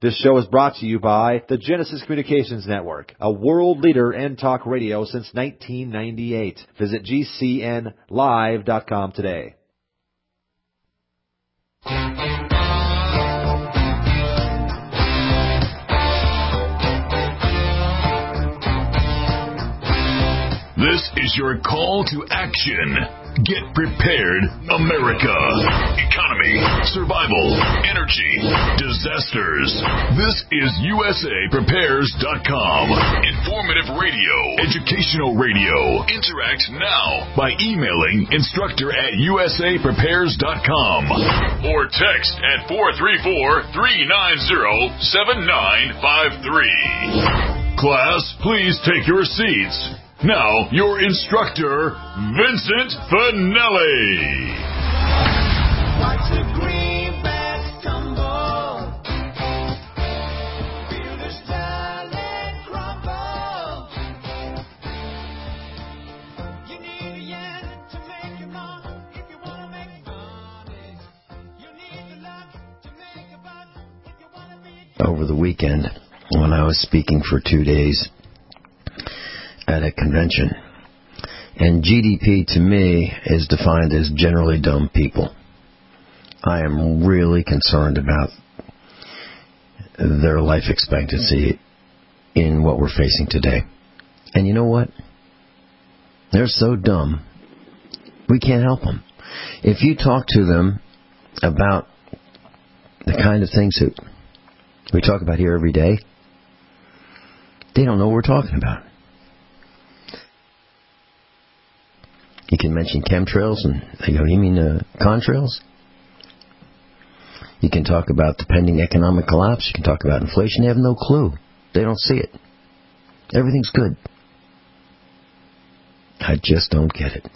This show is brought to you by the Genesis Communications Network, a world leader in talk radio since 1998. Visit GCNlive.com today. This is your call to action. Get prepared, America. Economy, survival, energy, disasters. This is USAPrepares.com. Informative radio, educational radio. Interact now by emailing instructor@USAPrepares.com or text at 434-390-7953. Class, please take your seats. Now, your instructor, Vincent Finelli. Watch the greenbacks tumble. Feel the starlight crumble. You need a yen to make your mark. If you want to make money, you need the luck to make a buck. If you want to be... Over the weekend, when I was speaking for 2 days at a convention, and GDP to me is defined as generally dumb people. I am really concerned about their life expectancy in what we're facing today. And you know what? They're so dumb, we can't help them. If you talk to them about the kind of things that we talk about here every day, they don't know what we're talking about. You can mention chemtrails, and they go, you mean contrails? You can talk about the pending economic collapse. You can talk about inflation. They have no clue. They don't see it. Everything's good. I just don't get it.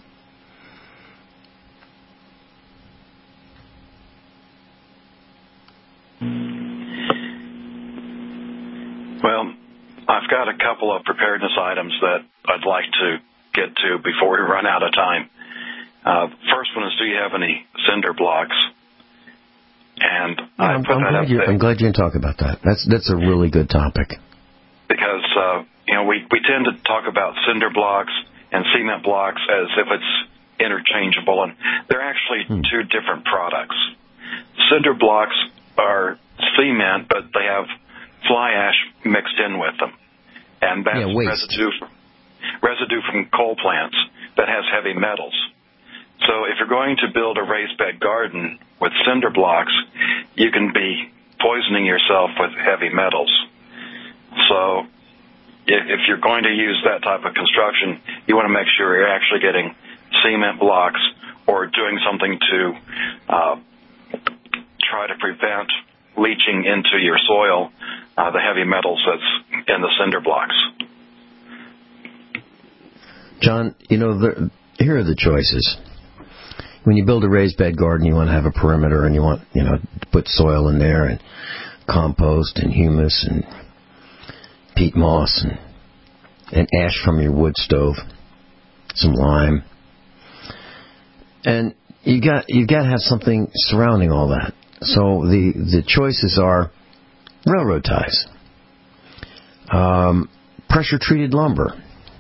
Well, I've got a couple of preparedness items that I'd like to get to before we run out of time. First one is, do you have any cinder blocks? And I'm glad you can talk about that. That's a really good topic. Because we tend to talk about cinder blocks and cement blocks as if it's interchangeable, and they're actually two different products. Cinder blocks are cement, but they have fly ash mixed in with them, and that's residue from coal plants that has heavy metals. So if you're going to build a raised bed garden with cinder blocks, you can be poisoning yourself with heavy metals. So if you're going to use that type of construction, you want to make sure you're actually getting cement blocks or doing something to try to prevent leaching into your soil the heavy metals that's in the cinder blocks. John, here are the choices. When you build a raised bed garden, you want to have a perimeter, and you want, to put soil in there, and compost, and humus, and peat moss, and ash from your wood stove, some lime. And you got to have something surrounding all that. So the choices are railroad ties, pressure-treated lumber,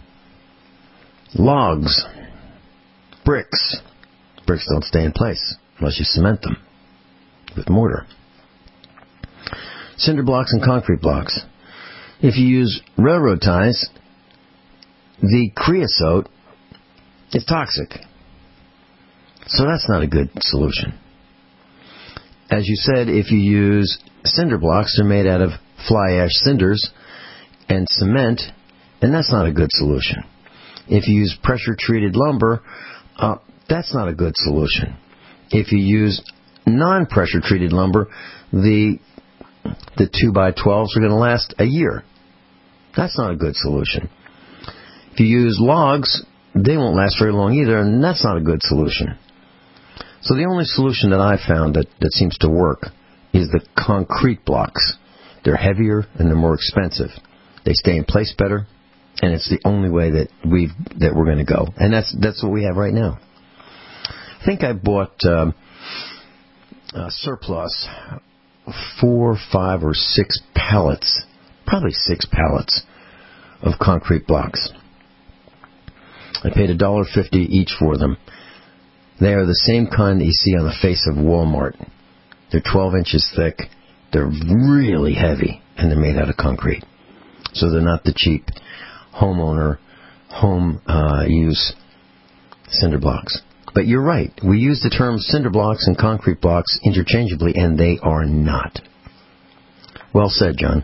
logs, bricks. Bricks don't stay in place unless you cement them with mortar. Cinder blocks and concrete blocks. If you use railroad ties, the creosote is toxic. So that's not a good solution. As you said, if you use cinder blocks, they're made out of fly ash cinders and cement, and that's not a good solution. If you use pressure-treated lumber, that's not a good solution. If you use non-pressure-treated lumber, the 2x12s are going to last a year. That's not a good solution. If you use logs, they won't last very long either, and that's not a good solution. So the only solution that I've found that seems to work is the concrete blocks. They're heavier and they're more expensive. They stay in place better, and it's the only way that we're going to go. And that's what we have right now. I think I bought surplus 4, 5, or 6 pallets, probably 6 pallets of concrete blocks. I paid $1.50 each for them. They are the same kind that you see on the face of Walmart. They're 12 inches thick. They're really heavy, and they're made out of concrete. So they're not the cheap home use cinder blocks. But you're right. We use the term cinder blocks and concrete blocks interchangeably, and they are not. Well said, John.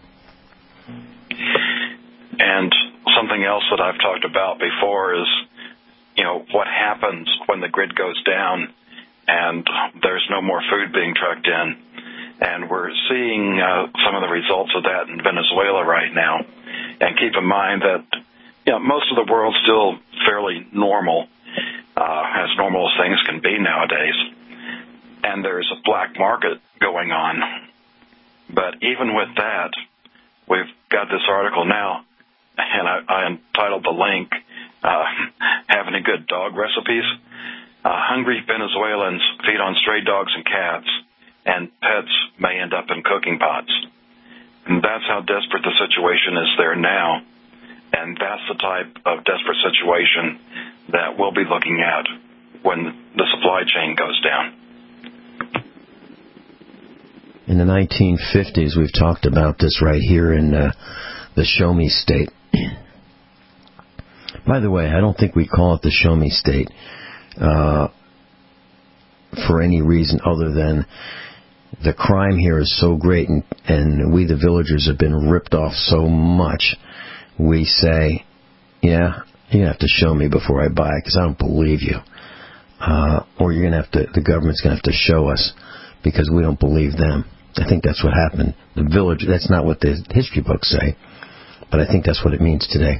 And something else that I've talked about before is, what happens when the grid goes down and there's no more food being trucked in. And we're seeing some of the results of that in Venezuela right now. And keep in mind that most of the world's still fairly normal, as normal as things can be nowadays. And there's a black market going on. But even with that, we've got this article now, and I entitled the link, Have Any Good Dog Recipes? Hungry Venezuelans feed on stray dogs and cats, and pets may end up in cooking pots. And that's how desperate the situation is there now. And that's the type of desperate situation that we'll be looking at when the supply chain goes down. In the 1950s, we've talked about this right here in the Show Me State. By the way, I don't think we call it the Show Me State for any reason other than the crime here is so great, and we, the villagers, have been ripped off so much. We say, yeah, you're going to have to show me before I buy it because I don't believe you. Or you're going to have to, the government's going to have to show us because we don't believe them. I think that's what happened. The village, that's not what the history books say, but I think that's what it means today.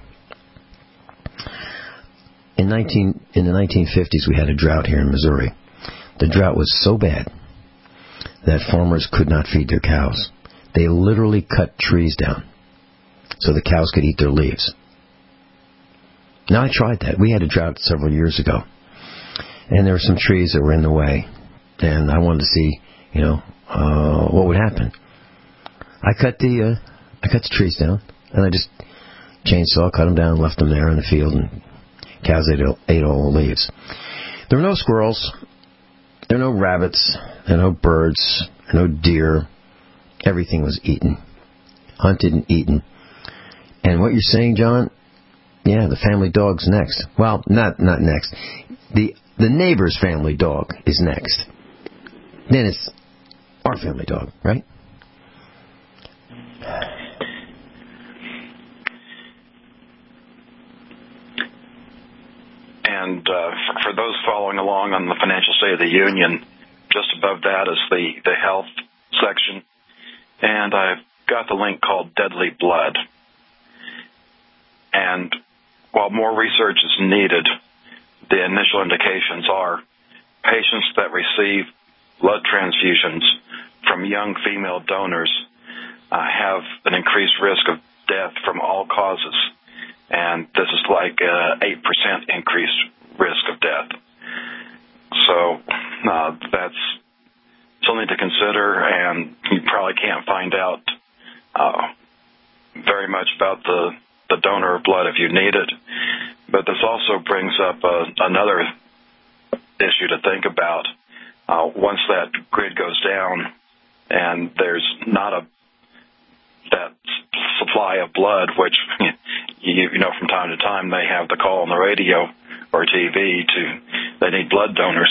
In the 1950s, we had a drought here in Missouri. The drought was so bad that farmers could not feed their cows. They literally cut trees down so the cows could eat their leaves. Now, I tried that. We had a drought several years ago, and there were some trees that were in the way, and I wanted to see, what would happen. I cut the trees down, and I just chainsaw, cut them down, left them there in the field, and cows ate all the leaves. There were no squirrels. There were no rabbits. There were no birds. There were no deer. Everything was eaten, hunted and eaten. And what you're saying, John, yeah, the family dog's next. Well, not next. The neighbor's family dog is next. Then it's our family dog, right? And for those following along on the Financial State of the Union, just above that is the health section. And I've got the link called Deadly Blood. And while more research is needed, the initial indications are patients that receive blood transfusions from young female donors have an increased risk of death from all causes. And this is like 8% increased risk of death. So that's something to consider, and you probably can't find out very much about the donor of blood if you need it. But this also brings up another issue to think about. Once that grid goes down and there's not that supply of blood, which from time to time they have the call on the radio or TV they need blood donors.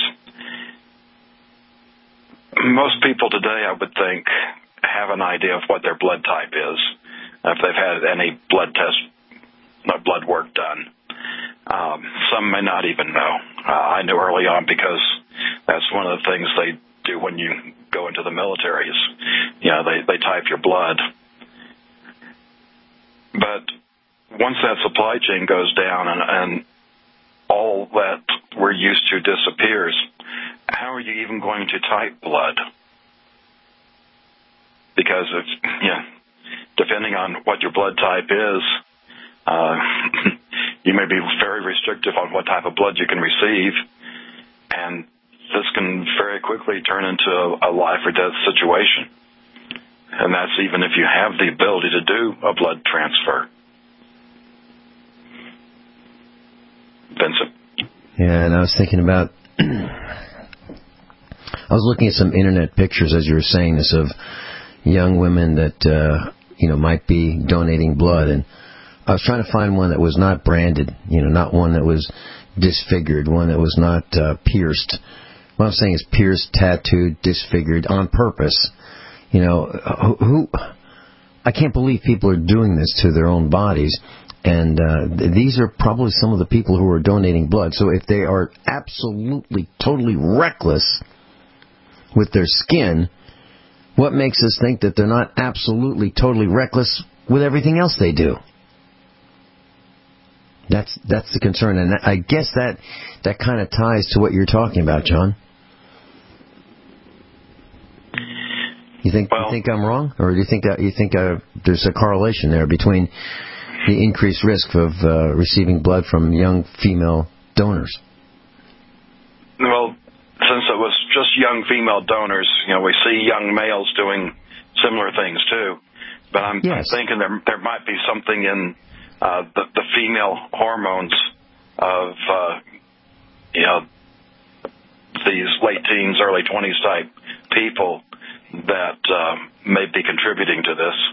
Most people today, I would think, have an idea of what their blood type is, if they've had any blood work done. Some may not even know. I knew early on because that's one of the things they do when you go into the military is, they type your blood. But once that supply chain goes down and all that we're used to disappears, how are you even going to type blood? Because depending on what your blood type is, you may be very restrictive on what type of blood you can receive, and this can very quickly turn into a life or death situation. And that's even if you have the ability to do a blood transfer. Vincent? Yeah, and I was thinking about... I was looking at some internet pictures as you were saying this of young women that, might be donating blood. And I was trying to find one that was not branded, not one that was disfigured, one that was not pierced. What I'm saying is pierced, tattooed, disfigured on purpose. Who I can't believe people are doing this to their own bodies. And these are probably some of the people who are donating blood. So if they are absolutely, totally reckless with their skin, what makes us think that they're not absolutely, totally reckless with everything else they do? That's the concern. And I guess that kind of ties to what you're talking about, John. You think I'm wrong? Or do you think there's a correlation there between the increased risk of receiving blood from young female donors? Well, since it was just young female donors, we see young males doing similar things too. But I'm thinking there might be something in the female hormones of these late teens, early 20s type people that may be contributing to this.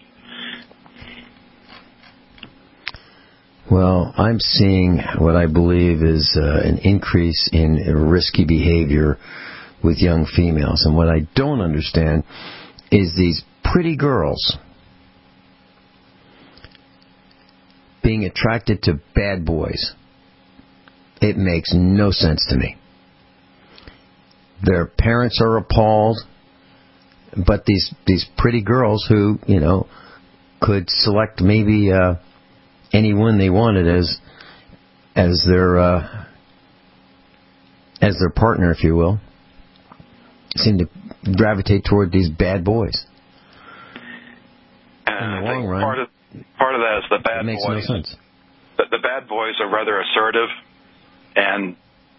Well, I'm seeing what I believe is an increase in risky behavior with young females. And what I don't understand is these pretty girls being attracted to bad boys. It makes no sense to me. Their parents are appalled, but these pretty girls who, could select maybe anyone they wanted as their partner, if you will, seem to gravitate toward these bad boys. And in the I long think run, part of that is the bad it makes boys. no sense. The bad boys are rather assertive, and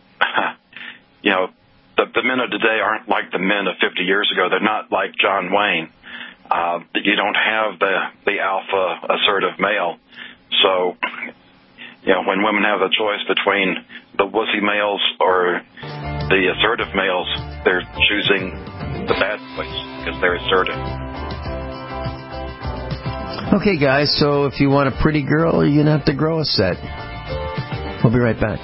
the men of today aren't like the men of 50 years ago. They're not like John Wayne. You don't have the alpha assertive male. So, when women have the choice between the wussy males or the assertive males, they're choosing the bad boys because they're assertive. Okay, guys, so if you want a pretty girl, you're going to have to grow a set. We'll be right back.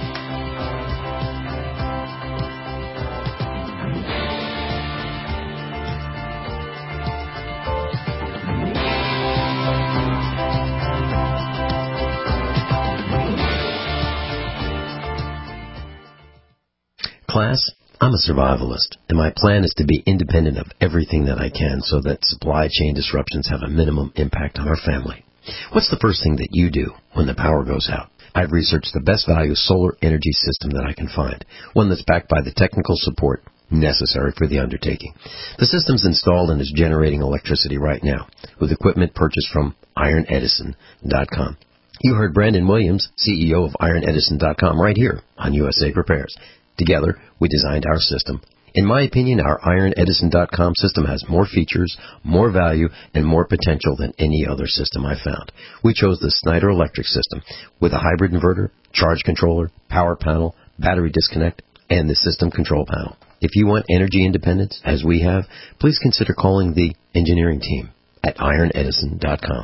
Class, I'm a survivalist, and my plan is to be independent of everything that I can so that supply chain disruptions have a minimum impact on our family. What's the first thing that you do when the power goes out? I've researched the best value solar energy system that I can find, one that's backed by the technical support necessary for the undertaking. The system's installed and is generating electricity right now with equipment purchased from IronEdison.com. You heard Brandon Williams, CEO of IronEdison.com, right here on USA Prepares. Together, we designed our system. In my opinion, our IronEdison.com system has more features, more value, and more potential than any other system I've found. We chose the Snyder Electric system with a hybrid inverter, charge controller, power panel, battery disconnect, and the system control panel. If you want energy independence, as we have, please consider calling the engineering team at IronEdison.com,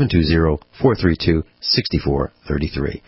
720-432-6433,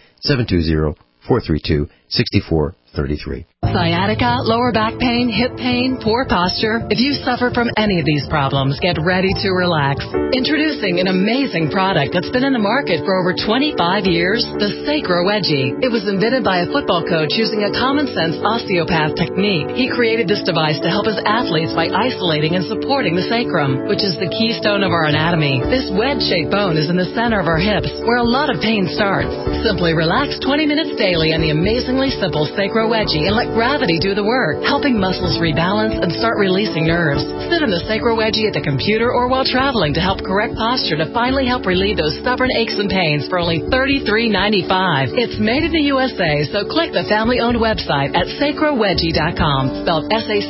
720-432-6433. Sciatica, lower back pain, hip pain, poor posture. If you suffer from any of these problems, get ready to relax. Introducing an amazing product that's been in the market for over 25 years, the Sacro Wedgie. It was invented by a football coach using a common-sense osteopath technique. He created this device to help his athletes by isolating and supporting the sacrum, which is the keystone of our anatomy. This wedge-shaped bone is in the center of our hips, where a lot of pain starts. Simply relax 20 minutes daily, and the amazingly simple Sacro Sacro Wedgie and let gravity do the work, helping muscles rebalance and start releasing nerves. Sit in the Sacro Wedgie at the computer or while traveling to help correct posture to finally help relieve those stubborn aches and pains for only $33.95. It's made in the USA, so click the family-owned website at sacrowedgie.com, spelled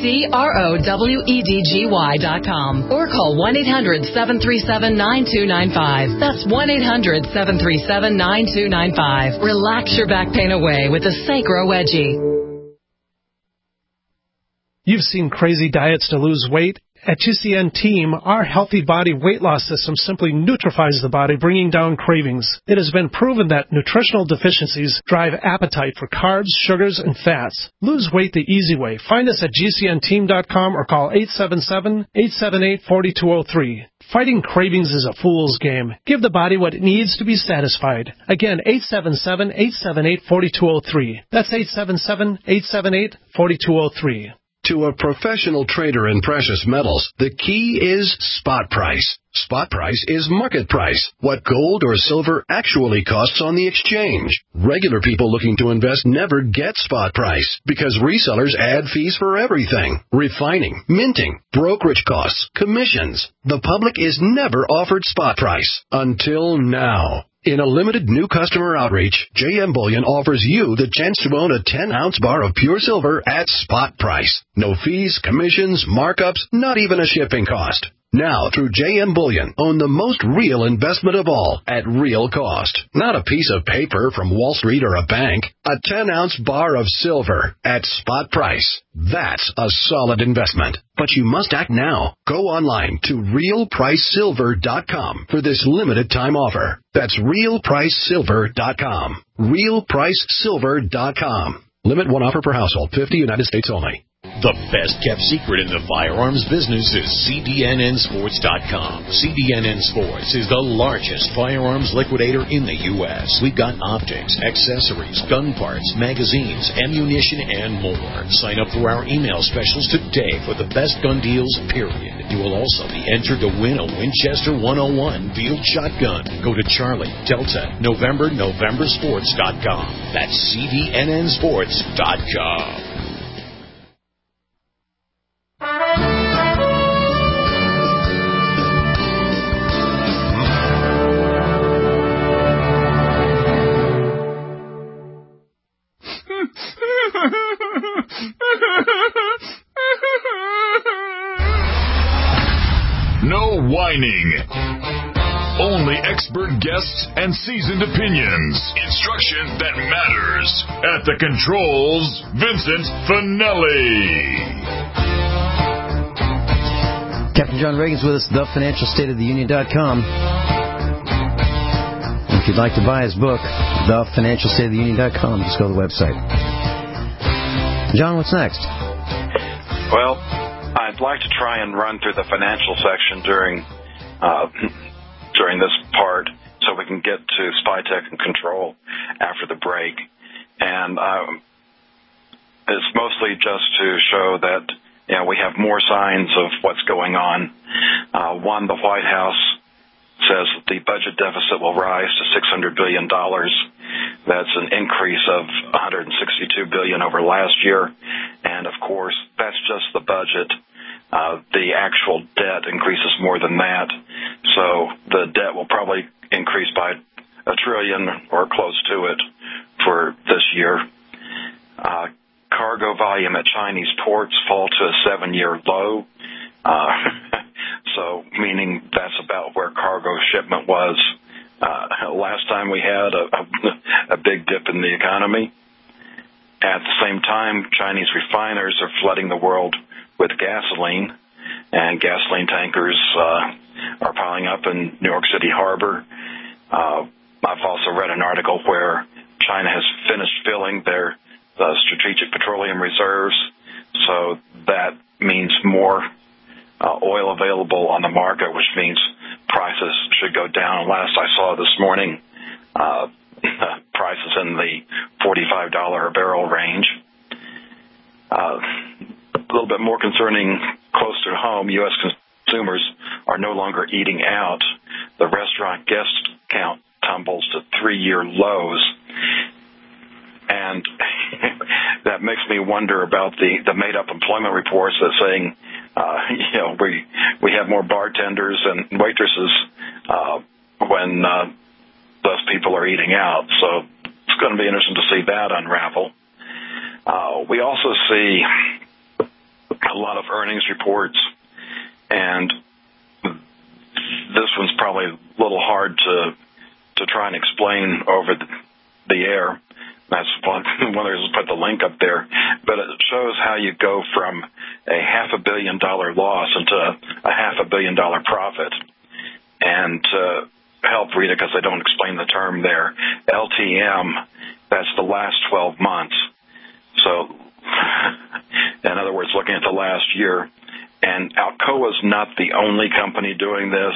SACROWEDGY.com, or call 1-800-737-9295. That's 1-800-737-9295. Relax your back pain away with the Sacro Wedgie. You've seen crazy diets to lose weight. At GCN Team, our healthy body weight loss system simply neutralizes the body, bringing down cravings. It has been proven that nutritional deficiencies drive appetite for carbs, sugars, and fats. Lose weight the easy way. Find us at GCNteam.com or call 877-878-4203. Fighting cravings is a fool's game. Give the body what it needs to be satisfied. Again, 877-878-4203. That's 877-878-4203. To a professional trader in precious metals, the key is spot price. Spot price is market price, what gold or silver actually costs on the exchange. Regular people looking to invest never get spot price because resellers add fees for everything: refining, minting, brokerage costs, commissions. The public is never offered spot price until now. In a limited new customer outreach, JM Bullion offers you the chance to own a 10-ounce bar of pure silver at spot price. No fees, commissions, markups, not even a shipping cost. Now, through JM Bullion, own the most real investment of all at real cost. Not a piece of paper from Wall Street or a bank. A 10-ounce bar of silver at spot price. That's a solid investment. But you must act now. Go online to realpricesilver.com for this limited time offer. That's realpricesilver.com. realpricesilver.com. Limit one offer per household. 50 United States only. The best-kept secret in the firearms business is CDNNsports.com. CDNN Sports is the largest firearms liquidator in the U.S. We've got optics, accessories, gun parts, magazines, ammunition, and more. Sign up for our email specials today for the best gun deals, period. You will also be entered to win a Winchester 101 field shotgun. Go to Charlie, Delta, Novembersports.com. That's CDNNsports.com. No whining. Only expert guests and seasoned opinions. Instruction that matters. At the controls, Vincent Finelli. Captain John Reagan's with us, thefinancialstateoftheunion.com. If you'd like to buy his book, thefinancialstateoftheunion.com, just go to the website. John, what's next? Well, I'd like to try and run through the financial section during this part so we can get to Spytech and Control after the break. And it's mostly just to show that we have more signs of what's going on. One, the White House says that the budget deficit will rise to $600 billion. That's an increase of $162 billion over last year. And, of course, that's just the budget. The actual debt increases more than that. So the debt will probably increase by $1 trillion or close to it for this year. Cargo volume at Chinese ports fall to a 7-year low. So meaning that's about where cargo shipment was last time we had a big dip in the economy. At the same time, Chinese refiners are flooding the world with gasoline, and gasoline tankers are piling up in New York City Harbor. I've also read an article where China has finished filling their strategic petroleum reserves, so that means more oil available on the market, which means prices should go down. Last I saw this morning, prices in the $45 a barrel range. A little bit more concerning close to home, U.S. consumers are no longer eating out. The restaurant guest count tumbles to 3-year lows. And that makes me wonder about the made-up employment reports that saying, we have more bartenders and waitresses when those people are eating out. So it's going to be interesting to see that unravel. We also see a lot of earnings reports, and this one's probably a little hard to try and explain over the air. That's one of the reasons I put the link up there. But it shows how you go from a $500 million loss into a $500 million profit. And to help read it, because I don't explain the term there, LTM, that's the last 12 months. So, in other words, looking at the last year. And Alcoa's not the only company doing this.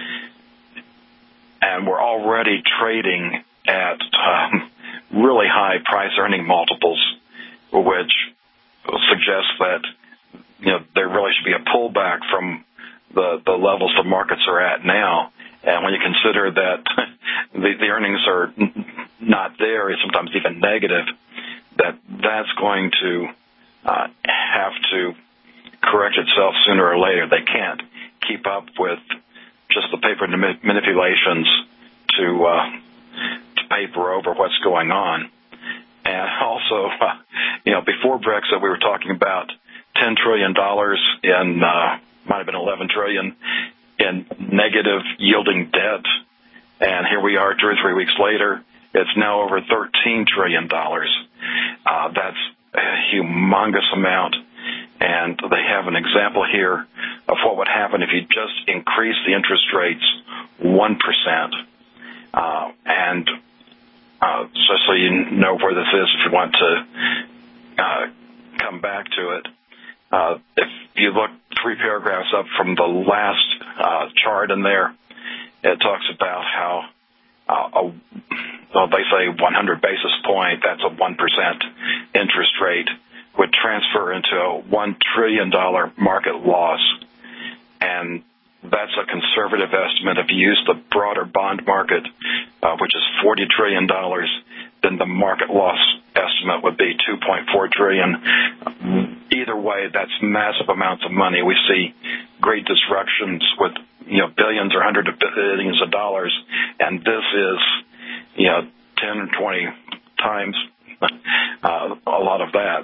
And we're already trading at really high price-earning multiples, which suggests that there really should be a pullback from the levels the markets are at now. And when you consider that the earnings are not there, sometimes even negative, that's going to have to correct itself sooner or later. They can't keep up with just the paper manipulations to paper over what's going on. And also, before Brexit, we were talking about $10 trillion in, might have been $11 trillion in negative yielding debt. And here we are 2 or 3 weeks later, it's now over $13 trillion. That's a humongous amount. And they have an example here of what would happen if you just increase the interest rates 1%. Just so you know where this is, if you want to come back to it. If you look 3 paragraphs up from the last chart in there, it talks about how, they say 100 basis point, that's a 1% interest rate, would transfer into a $1 trillion market loss. And that's a conservative estimate. If you use the broader bond market, which is $40 trillion, then the market loss estimate would be $2.4 trillion. Either way, that's massive amounts of money. We see great disruptions with billions or hundreds of billions of dollars, and this is 10 or 20 times a lot of that.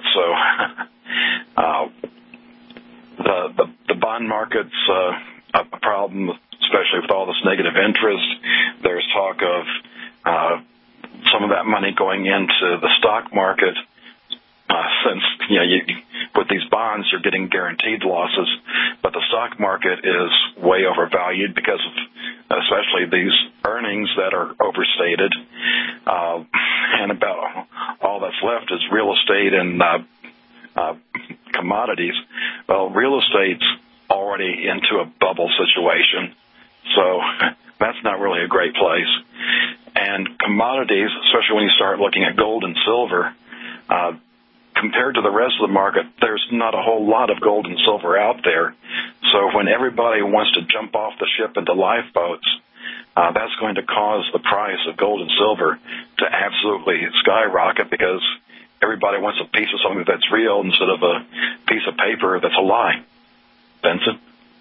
So the bond market's a problem, especially with all this negative interest. There's talk of some of that money going into the stock market, since with these bonds you're getting guaranteed losses, but the stock market is way overvalued because of especially these earnings that are overstated, and about all that's left is real estate and commodities. Well, real estate's already into a bubble situation, so that's not really a great place. And commodities, especially when you start looking at gold and silver, compared to the rest of the market, there's not a whole lot of gold and silver out there. So when everybody wants to jump off the ship into lifeboats, that's going to cause the price of gold and silver to absolutely skyrocket, because everybody wants a piece of something that's real instead of a piece of paper that's a lie. Benson?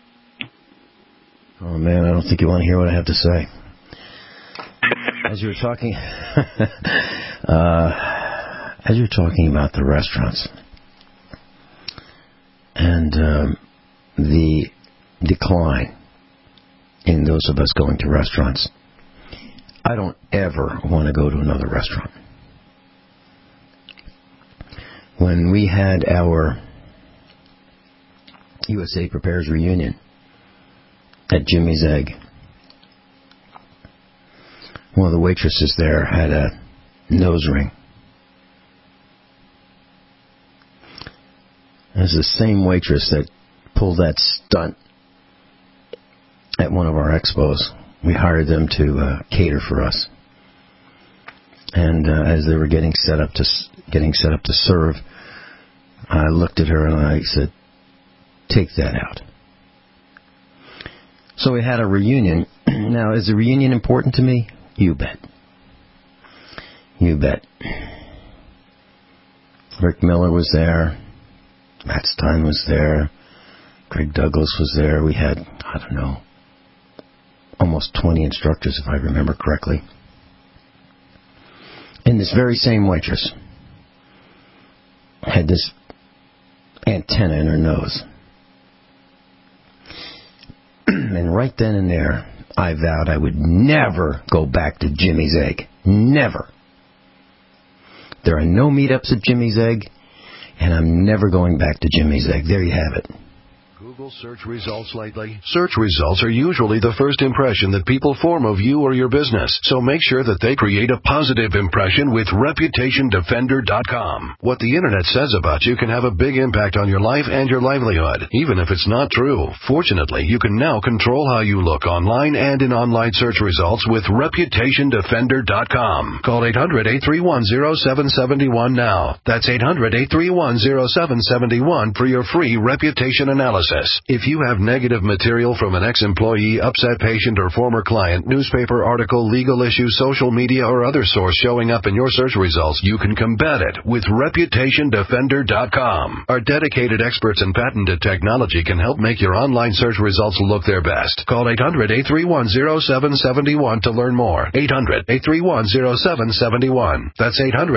Oh, man, I don't think you want to hear what I have to say. As you were talking, about the restaurants and the decline in those of us going to restaurants, I don't ever want to go to another restaurant. When we had our USA Prepares reunion at Jimmy's Egg, one of the waitresses there had a nose ring. It was the same waitress that pulled that stunt at one of our expos. We hired them to cater for us. And as they were getting set up to serve, I looked at her and I said, "Take that out." So we had a reunion. Now, is the reunion important to me? You bet. You bet. Rick Miller was there. Matt Stein was there. Greg Douglas was there. We had, I don't know, almost 20 instructors, if I remember correctly. And this very same waitress had this antenna in her nose. And right then and there, I vowed I would never go back to Jimmy's Egg. Never. There are no meetups at Jimmy's Egg, and I'm never going back to Jimmy's Egg. There you have it. Google search results lately? Search results are usually the first impression that people form of you or your business, so make sure that they create a positive impression with ReputationDefender.com. What the Internet says about you can have a big impact on your life and your livelihood, even if it's not true. Fortunately, you can now control how you look online and in online search results with ReputationDefender.com. Call 800-831-0771 now. That's 800-831-0771 for your free reputation analysis. If you have negative material from an ex-employee, upset patient, or former client, newspaper article, legal issue, social media, or other source showing up in your search results, you can combat it with ReputationDefender.com. Our dedicated experts in patented technology can help make your online search results look their best. Call 800-831-0771 to learn more. 800-831-0771. That's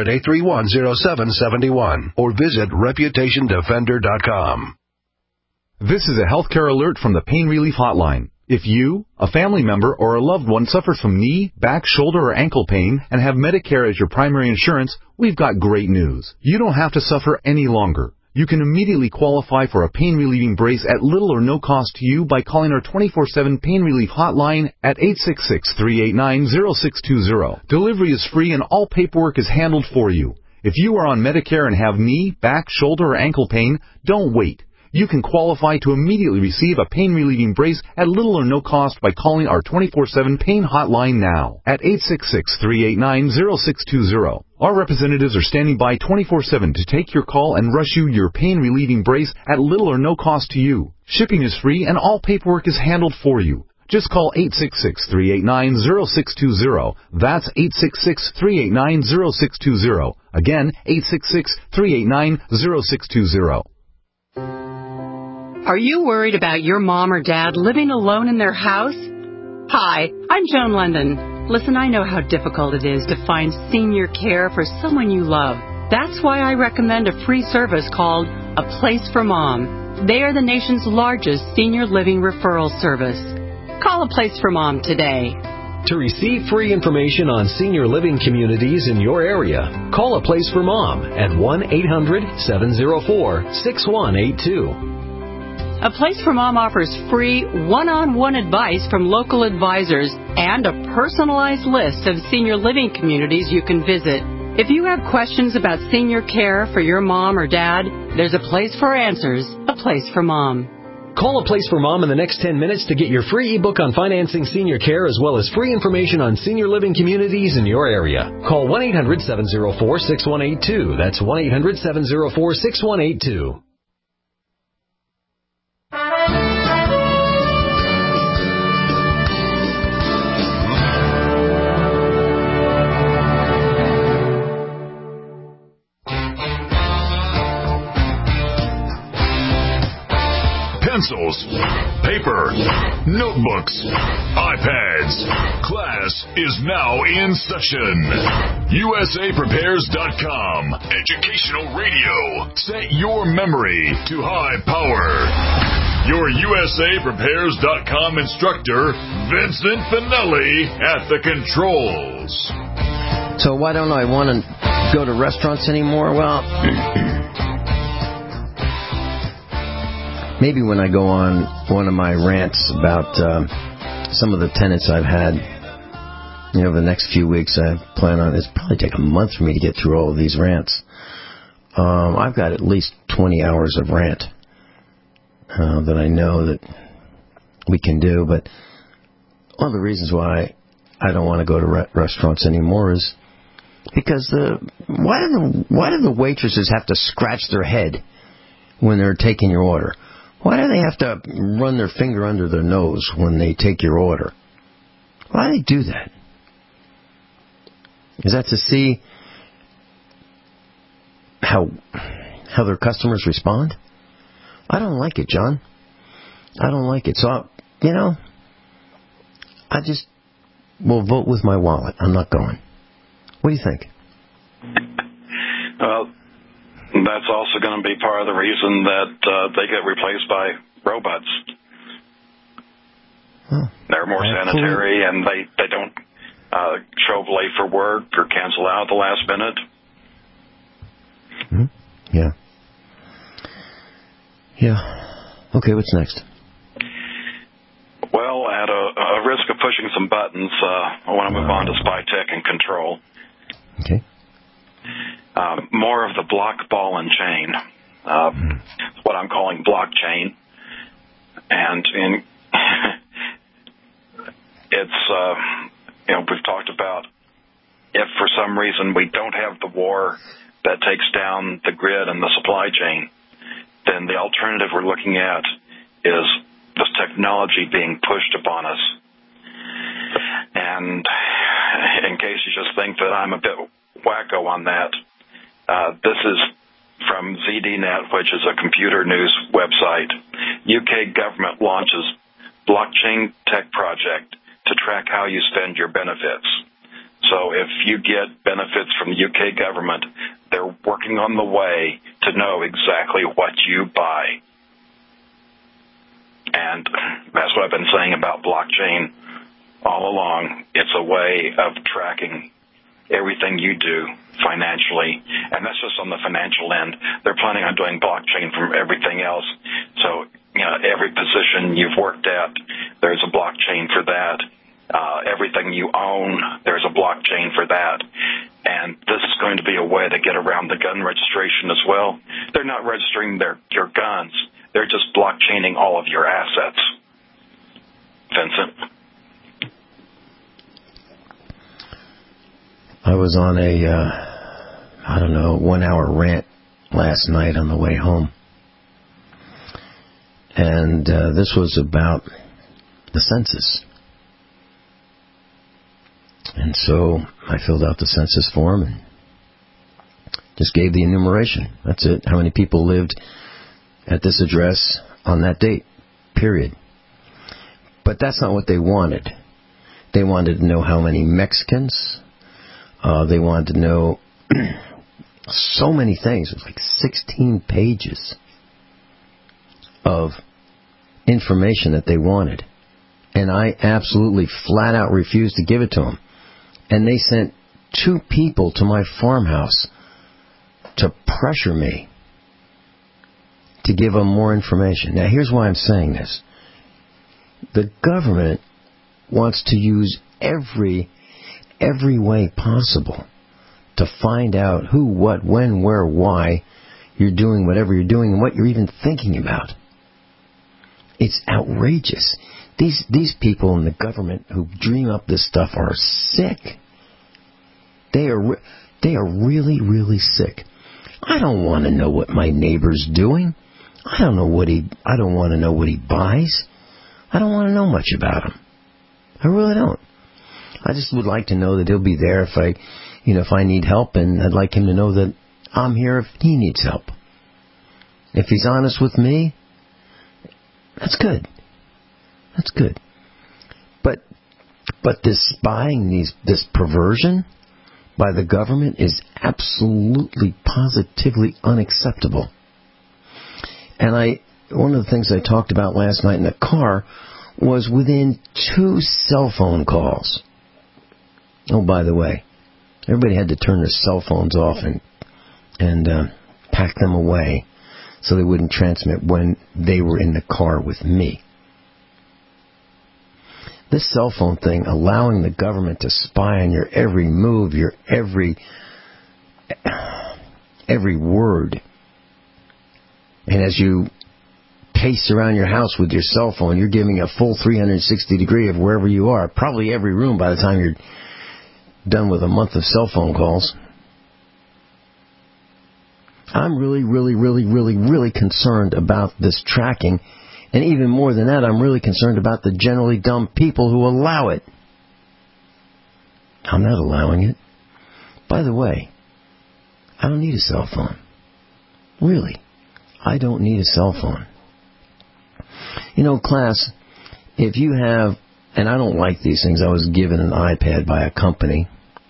800-831-0771. Or visit ReputationDefender.com. This is a healthcare alert from the Pain Relief Hotline. If you, a family member, or a loved one suffers from knee, back, shoulder, or ankle pain and have Medicare as your primary insurance, we've got great news. You don't have to suffer any longer. You can immediately qualify for a pain-relieving brace at little or no cost to you by calling our 24/7 Pain Relief Hotline at 866-389-0620. Delivery is free and all paperwork is handled for you. If you are on Medicare and have knee, back, shoulder, or ankle pain, don't wait. You can qualify to immediately receive a pain-relieving brace at little or no cost by calling our 24/7 Pain Hotline now at 866-389-0620. Our representatives are standing by 24/7 to take your call and rush you your pain-relieving brace at little or no cost to you. Shipping is free and all paperwork is handled for you. Just call 866-389-0620. That's 866-389-0620. Again, 866-389-0620. Are you worried about your mom or dad living alone in their house? Hi, I'm Joan London. Listen, I know how difficult it is to find senior care for someone you love. That's why I recommend a free service called A Place for Mom. They are the nation's largest senior living referral service. Call A Place for Mom today. To receive free information on senior living communities in your area, call A Place for Mom at 1-800-704-6182. A Place for Mom offers free one-on-one advice from local advisors and a personalized list of senior living communities you can visit. If you have questions about senior care for your mom or dad, there's a place for answers, A Place for Mom. Call A Place for Mom in the next 10 minutes to get your free ebook on financing senior care as well as free information on senior living communities in your area. Call 1-800-704-6182. That's 1-800-704-6182. Pencils, paper, notebooks, iPads. Class is now in session. USAPrepares.com. Educational radio. Set your memory to high power. Your USAPrepares.com instructor, Vincent Finelli, at the controls. So why don't I want to go to restaurants anymore? Well, maybe when I go on one of my rants about some of the tenants I've had, the next few weeks I plan on, it's probably take a month for me to get through all of these rants. I've got at least 20 hours of rant that I know that we can do, but one of the reasons why I don't want to go to restaurants anymore is because why do the waitresses have to scratch their head when they're taking your order? Why do they have to run their finger under their nose when they take your order? Why do they do that? Is that to see how their customers respond? I don't like it, John. I don't like it. So, I just will vote with my wallet. I'm not going. What do you think? Well, that's also going to be part of the reason that they get replaced by robots. Well, they're more sanitary, and they don't show up late for work or cancel out at the last minute. Mm-hmm. Yeah. Yeah. Okay, what's next? Well, at a risk of pushing some buttons, I want to move on to spy tech and control. Okay. More of the block, ball, and chain. What I'm calling blockchain. And it's, we've talked about if for some reason we don't have the war that takes down the grid and the supply chain, then the alternative we're looking at is this technology being pushed upon us. And in case you just think that I'm a bit wacko on that, this is from ZDNet, which is a computer news website. UK government launches blockchain tech project to track how you spend your benefits. So if you get benefits from the UK government, they're working on the way to know exactly what you buy. And that's what I've been saying about blockchain all along. It's a way of tracking everything you do financially, and that's just on the financial end. They're planning on doing blockchain from everything else. So, every position you've worked at, there's a blockchain for that. Everything you own, there's a blockchain for that. And this is going to be a way to get around the gun registration as well. They're not registering your guns. They're just blockchaining all of your assets. Vincent? I was on a, 1-hour rant last night on the way home. And this was about the census. And so I filled out the census form and just gave the enumeration. That's it. How many people lived at this address on that date, period. But that's not what they wanted. They wanted to know how many Mexicans. They wanted to know so many things. It was like 16 pages of information that they wanted. And I absolutely flat out refused to give it to them. And they sent 2 people to my farmhouse to pressure me to give them more information. Now, here's why I'm saying this. The government wants to use every way possible to find out who, what, when, where, why you're doing whatever you're doing and what you're even thinking about. It's outrageous. These people in the government who dream up this stuff are sick. They are really, really sick. I don't want to know what my neighbor's doing. I don't want to know what he buys. I don't want to know much about him. I really don't. I just would like to know that he'll be there if I need help, and I'd like him to know that I'm here if he needs help. If he's honest with me, that's good. That's good. But this spying, this perversion by the government is absolutely, positively unacceptable. And one of the things I talked about last night in the car was within 2 cell phone calls. Oh, by the way, everybody had to turn their cell phones off and pack them away so they wouldn't transmit when they were in the car with me. This cell phone thing, allowing the government to spy on your every move, your every word. And as you pace around your house with your cell phone, you're giving a full 360 degree of wherever you are. Probably every room by the time you're done with a month of cell phone calls. I'm really, really, really, really, really concerned about this tracking. And even more than that, I'm really concerned about the generally dumb people who allow it. I'm not allowing it. By the way, I don't need a cell phone. Really. I don't need a cell phone. You know, class, if you have, and I don't like these things, I was given an iPad by a company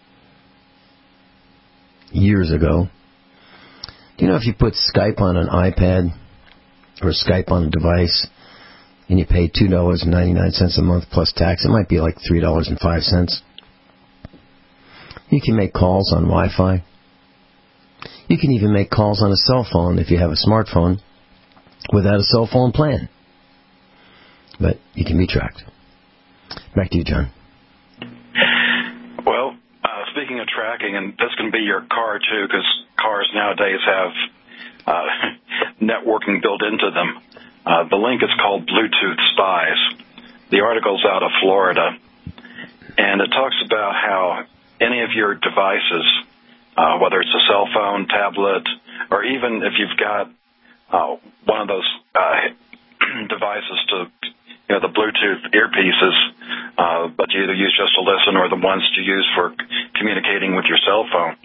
years ago. Do you know if you put Skype on an iPad or Skype on a device and you pay $2.99 a month plus tax, it might be like $3.05. You can make calls on Wi-Fi. You can even make calls on a cell phone if you have a smartphone without a cell phone plan. But you can be tracked. Back to you, John. Well, speaking of tracking, and this can be your car too, because cars nowadays have networking built into them. The link is called Bluetooth Spies. The article's out of Florida, and it talks about how any of your devices, whether it's a cell phone, tablet, or even if you've got one of those devices to, the Bluetooth earpieces, but you either use just to listen or the ones to use for communicating with your cell phone.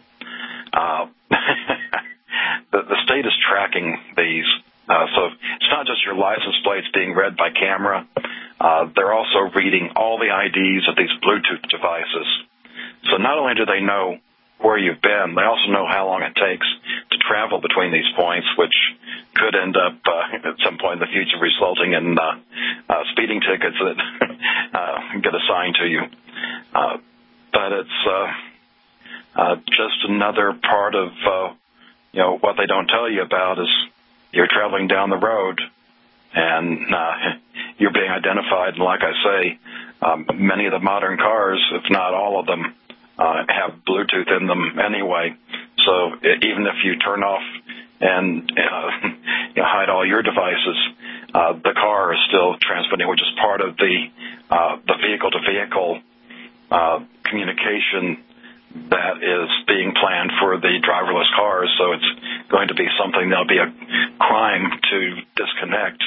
The state is tracking these. So it's not just your license plates being read by camera. They're also reading all the IDs of these Bluetooth devices. So not only do they know where you've been, they also know how long it takes to travel between these points, which could end up at some point in the future resulting in speeding tickets that get assigned to you. But it's just another part of what they don't tell you about is you're traveling down the road and you're being identified. And like I say, many of the modern cars, if not all of them, have Bluetooth in them anyway. So even if you turn off and hide all your devices, the car is still transmitting, which is part of the vehicle-to-vehicle communication that is being planned for the driverless cars. So it's going to be something that'll be a crime to disconnect.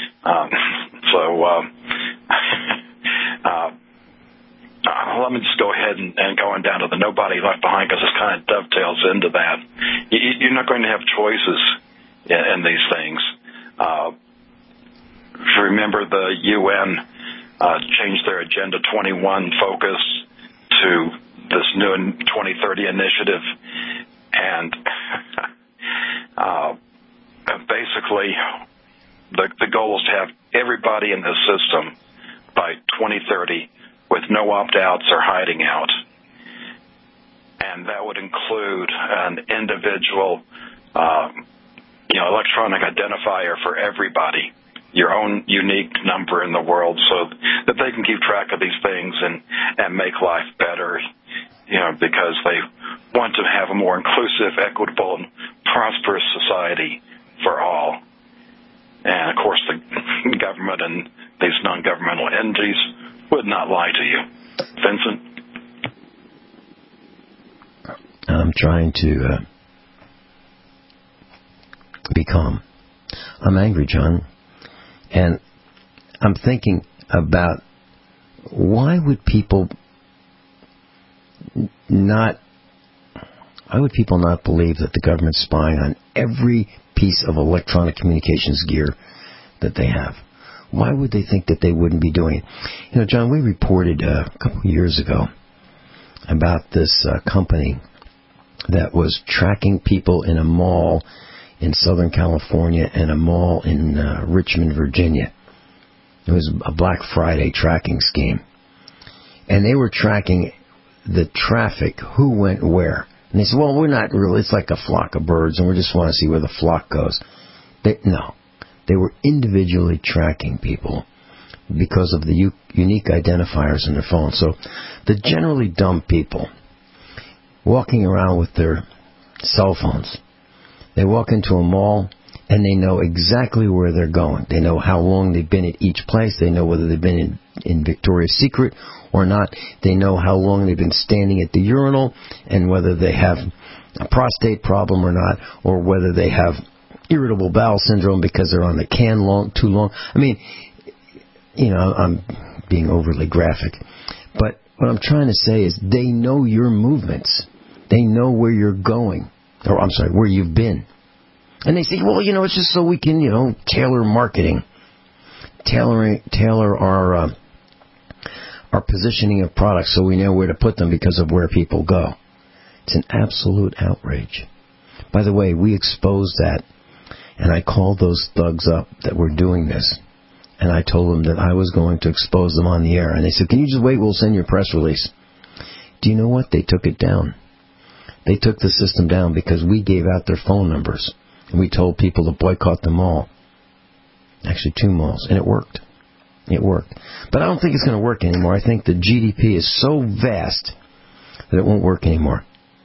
Let me just go ahead and going down to the nobody left behind, because this kind of dovetails into that. You're not going to have choices in these things. If you remember, the UN changed their Agenda 21 focus to this new 2030 initiative, and basically the goal is to have everybody in the system by 2030 with no opt-outs or hiding out. And that would include an individual, electronic identifier for everybody, your own unique number in the world, so that they can keep track of these things and make life better, because they want to have a more inclusive, equitable, and prosperous society for all. And, of course, the government and these non-governmental entities would not lie to you. Vincent? I'm trying to be calm. I'm angry, John. And I'm thinking about why would people not believe that the government's spying on every piece of electronic communications gear that they have? Why would they think that they wouldn't be doing it? John, we reported a couple of years ago about this company that was tracking people in a mall in Southern California and a mall in Richmond, Virginia. It was a Black Friday tracking scheme. And they were tracking the traffic, who went where. And they said, well, we're not really, it's like a flock of birds, and we just want to see where the flock goes. No. They were individually tracking people because of the unique identifiers in their phone. So the generally dumb people walking around with their cell phones, they walk into a mall and they know exactly where they're going. They know how long they've been at each place. They know whether they've been in Victoria's Secret or not. They know how long they've been standing at the urinal and whether they have a prostate problem or not, or whether they have irritable bowel syndrome because they're on the can too long. I mean, I'm being overly graphic. But what I'm trying to say is they know your movements. They know where you're going. Or, I'm sorry, where you've been. And they say, well, it's just so we can, tailor marketing, tailor our positioning of products so we know where to put them because of where people go. It's an absolute outrage. By the way, we exposed that, and I called those thugs up that were doing this, and I told them that I was going to expose them on the air. And they said, can you just wait? We'll send you a press release. Do you know what? They took it down. They took the system down because we gave out their phone numbers. And we told people to boycott the mall. Actually, 2 malls. And it worked. It worked. But I don't think it's going to work anymore. I think the GDP is so vast that it won't work anymore.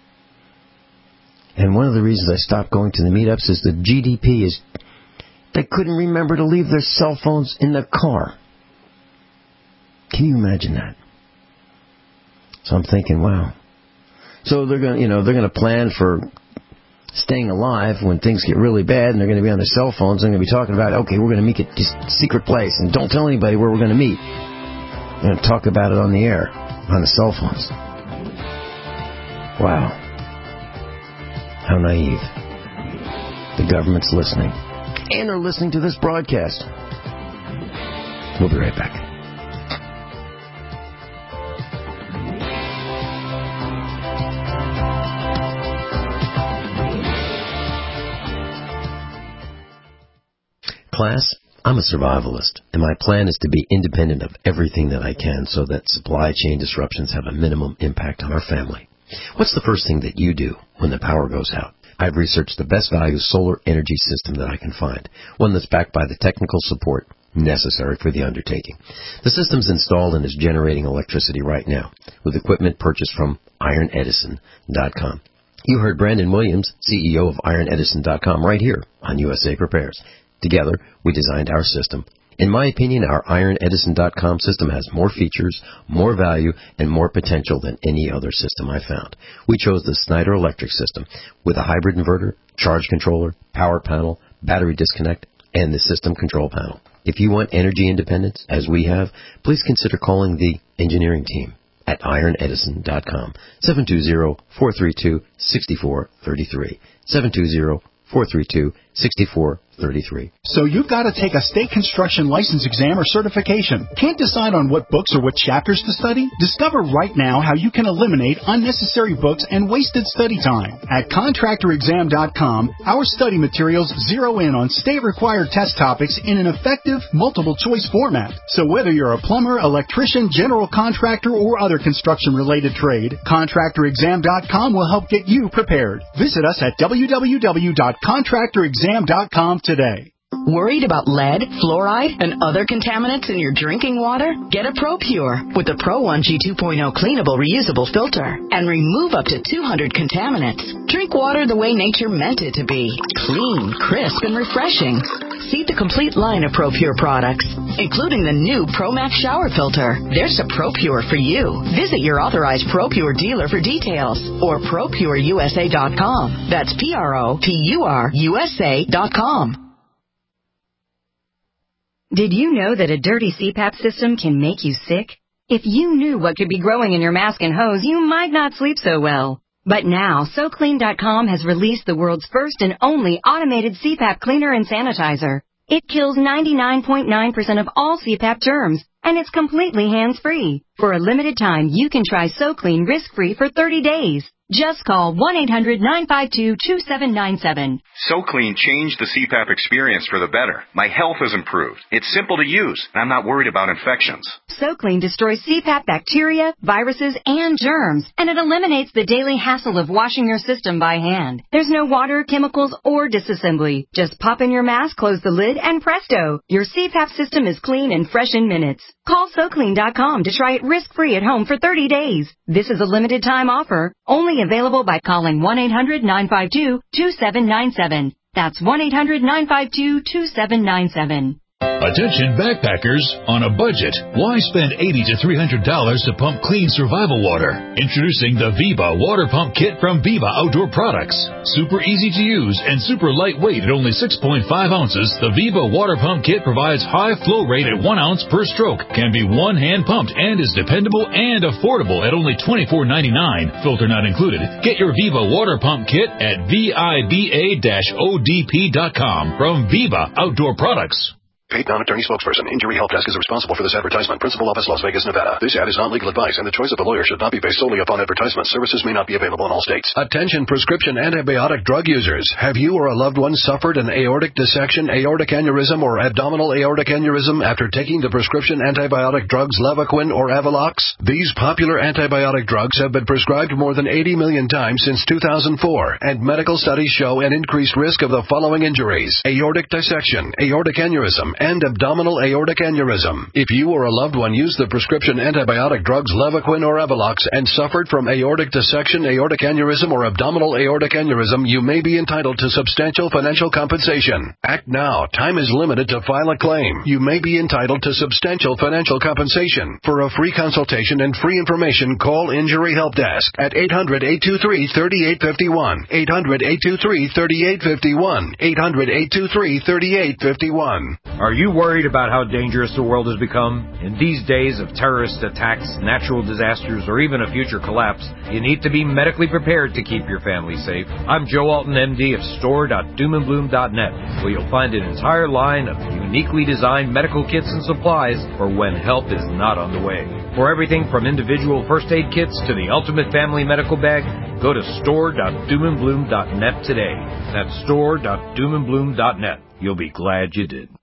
And one of the reasons I stopped going to the meetups is the GDP is... They couldn't remember to leave their cell phones in the car. Can you imagine that? So I'm thinking, wow. So they're going to plan for staying alive when things get really bad, and they're going to be on their cell phones. They're going to be talking about, okay, we're going to meet at this secret place, and don't tell anybody where we're going to meet. They're going to talk about it on the air, on the cell phones. Wow. How naive. The government's listening. And they're listening to this broadcast. We'll be right back. Class, I'm a survivalist, and my plan is to be independent of everything that I can so that supply chain disruptions have a minimum impact on our family. What's the first thing that you do when the power goes out? I've researched the best value solar energy system that I can find, one that's backed by the technical support necessary for the undertaking. The system's installed and is generating electricity right now with equipment purchased from IronEdison.com. You heard Brandon Williams, CEO of IronEdison.com, right here on USA Prepares. Together, we designed our system. In my opinion, our IronEdison.com system has more features, more value, and more potential than any other system I found. We chose the Schneider Electric system with a hybrid inverter, charge controller, power panel, battery disconnect, and the system control panel. If you want energy independence, as we have, please consider calling the engineering team at IronEdison.com, 720-432-6433, 720-432-6433. So you've got to take a state construction license exam or certification. Can't decide on what books or what chapters to study? Discover right now how you can eliminate unnecessary books and wasted study time. At ContractorExam.com, our study materials zero in on state-required test topics in an effective, multiple-choice format. So whether you're a plumber, electrician, general contractor, or other construction-related trade, ContractorExam.com will help get you prepared. Visit us at www.ContractorExam.com today. Worried about lead, fluoride, and other contaminants in your drinking water? Get a ProPure with the Pro 1G 2.0 cleanable reusable filter and remove up to 200 contaminants. Drink water the way nature meant it to be. Clean, crisp, and refreshing. See the complete line of ProPure products, including the new ProMax shower filter. There's a ProPure for you. Visit your authorized ProPure dealer for details or ProPureUSA.com. That's ProPureUSA.com. Did you know that a dirty CPAP system can make you sick? If you knew what could be growing in your mask and hose, you might not sleep so well. But now, SoClean.com has released the world's first and only automated CPAP cleaner and sanitizer. It kills 99.9% of all CPAP germs, and it's completely hands-free. For a limited time, you can try SoClean risk-free for 30 days. Just call 1-800-952-2797. SoClean changed the CPAP experience for the better. My health has improved. It's simple to use, and I'm not worried about infections. SoClean destroys CPAP bacteria, viruses, and germs, and it eliminates the daily hassle of washing your system by hand. There's no water, chemicals, or disassembly. Just pop in your mask, close the lid, and presto! Your CPAP system is clean and fresh in minutes. Call SoClean.com to try it risk-free at home for 30 days. This is a limited-time offer, only available by calling 1-800-952-2797. That's 1-800-952-2797. Attention backpackers on a budget. Why spend $80 to $300 to pump clean survival water? Introducing the Viva Water Pump Kit from Viva Outdoor Products. Super easy to use and super lightweight at only 6.5 ounces, the Viva Water Pump Kit provides high flow rate at 1 ounce per stroke, can be one-hand pumped, and is dependable and affordable at only $24.99. Filter not included. Get your Viva Water Pump Kit at VIBA-ODP.com from Viva Outdoor Products. Paid non-attorney spokesperson. Injury Help Desk is responsible for this advertisement. Principal office, Las Vegas, Nevada. This ad is not legal advice, and the choice of a lawyer should not be based solely upon advertisement. Services may not be available in all states. Attention prescription antibiotic drug users. Have you or a loved one suffered an aortic dissection, aortic aneurysm, or abdominal aortic aneurysm after taking the prescription antibiotic drugs Levaquin or Avelox? These popular antibiotic drugs have been prescribed more than 80 million times since 2004, and medical studies show an increased risk of the following injuries: aortic dissection, aortic aneurysm, and abdominal aortic aneurysm. If you or a loved one used the prescription antibiotic drugs Levaquin or Avelox and suffered from aortic dissection, aortic aneurysm, or abdominal aortic aneurysm, you may be entitled to substantial financial compensation. Act now. Time is limited to file a claim. You may be entitled to substantial financial compensation. For a free consultation and free information, call Injury Help Desk at 800-823-3851. 800-823-3851. 800-823-3851. Are you worried about how dangerous the world has become? In these days of terrorist attacks, natural disasters, or even a future collapse, you need to be medically prepared to keep your family safe. I'm Joe Alton, MD of store.doomandbloom.net, where you'll find an entire line of uniquely designed medical kits and supplies for when help is not on the way. For everything from individual first aid kits to the ultimate family medical bag, go to store.doomandbloom.net today. That's store.doomandbloom.net. You'll be glad you did.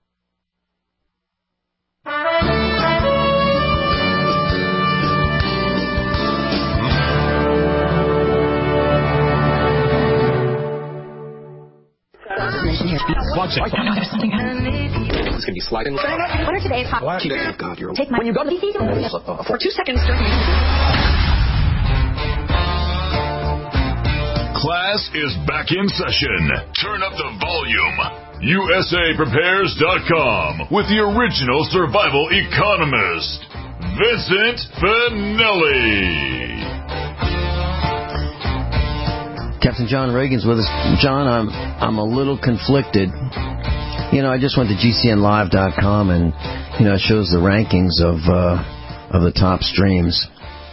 This is going to be sliding. What are today's hot? God, you're take my. When you go to for 2 seconds. Class is back in session. Turn up the volume. USAPrepares.com with the original survival economist, Vincent Finelli. Captain John Reagan's with us. John, I'm a little conflicted. You know, I just went to GCNlive.com and, you know, it shows the rankings of the top streams.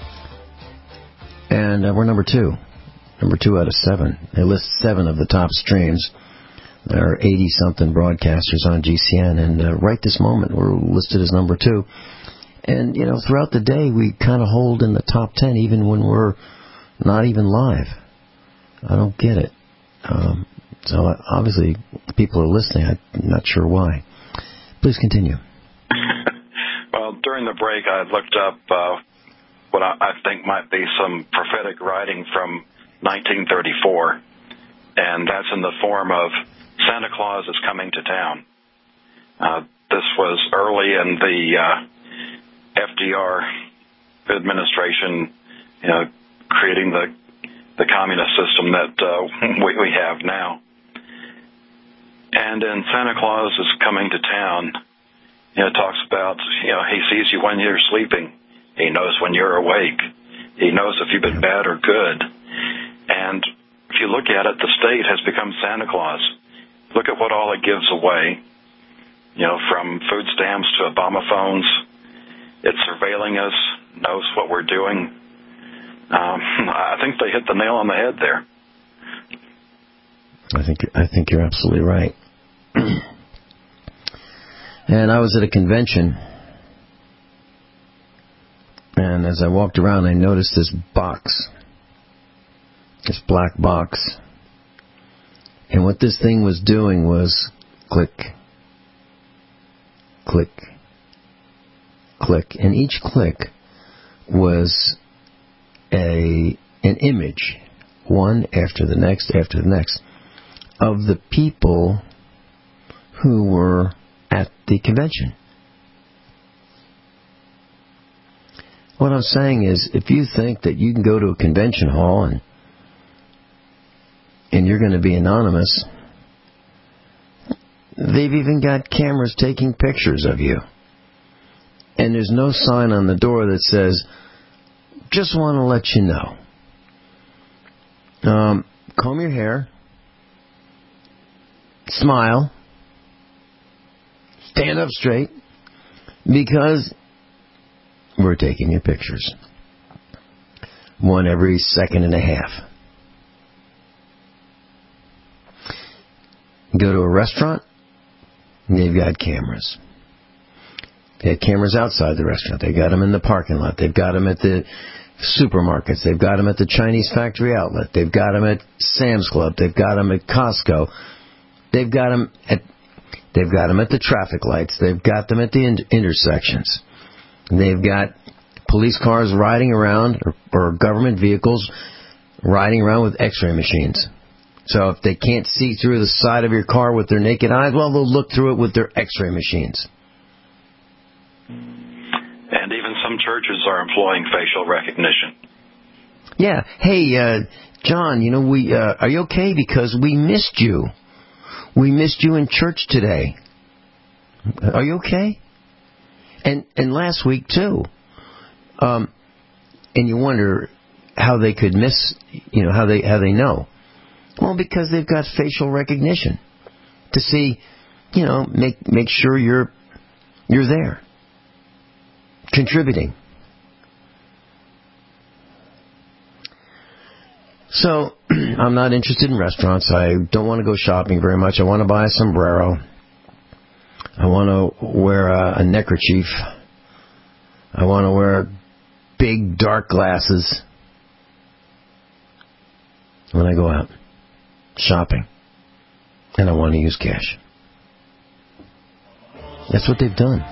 And we're number 2. Number 2 out of 7. They list 7 of the top streams. There are 80-something broadcasters on GCN, and right this moment we're listed as number 2. And, you know, throughout the day we kind of hold in the top 10 even when we're not even live. I don't get it. So obviously people are listening. I'm not sure why. Please continue. Well, during the break I looked up what I think might be some prophetic writing from 1934, and that's in the form of Santa Claus is coming to town. This was early in the FDR administration, you know, creating the communist system that we have now. And in Santa Claus is coming to town, you know, it talks about, you know, he sees you when you're sleeping. He knows when you're awake. He knows if you've been bad or good. And if you look at it, the state has become Santa Claus. Look at what all it gives away, you know, from food stamps to Obama phones. It's surveilling us, knows what we're doing. I think they hit the nail on the head there. I think you're absolutely right. And I was at a convention, and as I walked around, I noticed this box, this black box. And what this thing was doing was click, click, click. And each click was an image, one after the next, of the people who were at the convention. What I'm saying is, if you think that you can go to a convention hall and you're going to be anonymous, they've even got cameras taking pictures of you. And there's no sign on the door that says, just want to let you know. Comb your hair. Smile. Stand up straight. Because we're taking your pictures. One every second and a half. Go to a restaurant, they've got cameras. They have cameras outside the restaurant. They've got them in the parking lot. They've got them at the supermarkets. They've got them at the Chinese factory outlet. They've got them at Sam's Club. They've got them at Costco. They've got them at the traffic lights. They've got them at the intersections. They've got police cars riding around, or government vehicles riding around with x-ray machines. So if they can't see through the side of your car with their naked eyes, well, they'll look through it with their x-ray machines. And even some churches are employing facial recognition. Yeah. Hey, John, are you okay? Because we missed you. We missed you in church today. Are you okay? And last week, too. And you wonder how they could miss, how they know. Well, because they've got facial recognition to see, make sure you're there, contributing. So, I'm not interested in restaurants. I don't want to go shopping very much. I want to buy a sombrero. I want to wear a neckerchief. I want to wear big, dark glasses when I go out shopping. And I want to use cash. That's what they've done.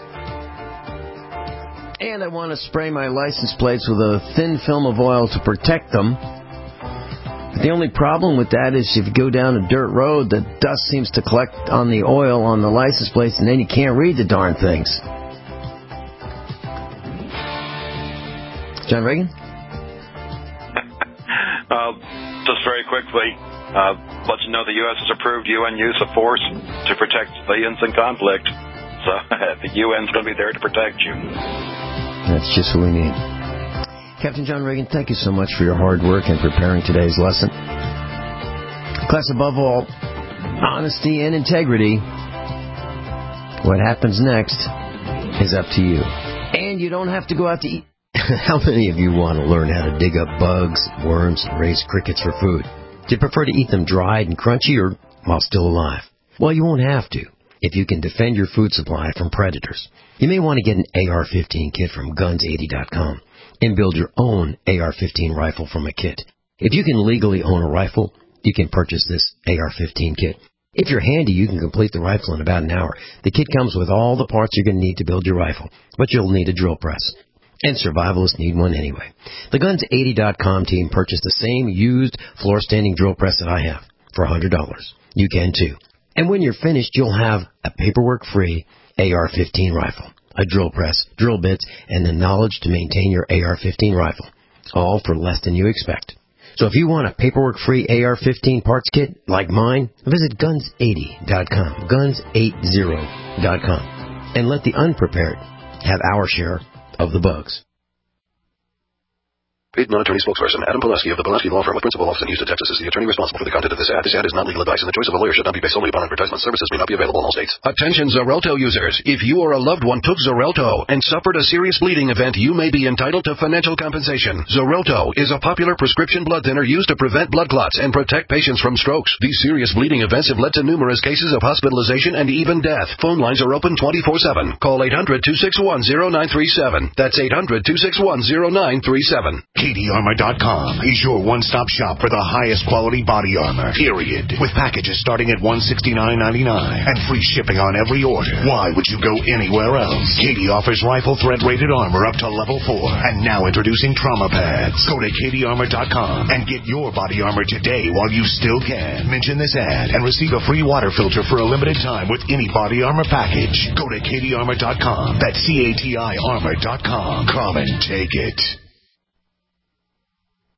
And I want to spray my license plates with a thin film of oil to protect them. But the only problem with that is if you go down a dirt road, the dust seems to collect on the oil on the license plates, and then you can't read the darn things. John Reagan? Just very quickly, let you know the U.S. has approved UN use of force to protect civilians in conflict. So the UN's going to be there to protect you. That's just what we need. Captain John Reagan, thank you so much for your hard work in preparing today's lesson. Class, above all, honesty and integrity. What happens next is up to you. And you don't have to go out to eat. How many of you want to learn how to dig up bugs, worms, and raise crickets for food? Do you prefer to eat them dried and crunchy or while still alive? Well, you won't have to if you can defend your food supply from predators. You may want to get an AR-15 kit from Guns80.com and build your own AR-15 rifle from a kit. If you can legally own a rifle, you can purchase this AR-15 kit. If you're handy, you can complete the rifle in about an hour. The kit comes with all the parts you're going to need to build your rifle, but you'll need a drill press. And survivalists need one anyway. The Guns80.com team purchased the same used floor-standing drill press that I have for $100. You can too. And when you're finished, you'll have a paperwork-free AR-15 rifle, a drill press, drill bits, and the knowledge to maintain your AR-15 rifle, all for less than you expect. So if you want a paperwork-free AR-15 parts kit like mine, visit Guns80.com, Guns80.com, and let the unprepared have our share of the bugs. Paid non-attorney spokesperson Adam Pileski of the Pileski Law Firm with principal office in Houston, Texas is the attorney responsible for the content of this ad. This ad is not legal advice, and the choice of a lawyer should not be based solely upon advertisement. Services may not be available in all states. Attention Xarelto users. If you or a loved one took Xarelto and suffered a serious bleeding event, you may be entitled to financial compensation. Xarelto is a popular prescription blood thinner used to prevent blood clots and protect patients from strokes. These serious bleeding events have led to numerous cases of hospitalization and even death. Phone lines are open 24/7. Call 800-261-0937. That's 800-261-0937. KDArmor.com is your one-stop shop for the highest quality body armor, period. With packages starting at $169.99 and free shipping on every order. Why would you go anywhere else? KD offers rifle threat-rated armor up to level 4. And now introducing trauma pads. Go to KDArmor.com and get your body armor today while you still can. Mention this ad and receive a free water filter for a limited time with any body armor package. Go to KDArmor.com. That's CATI armor.com. Come and take it.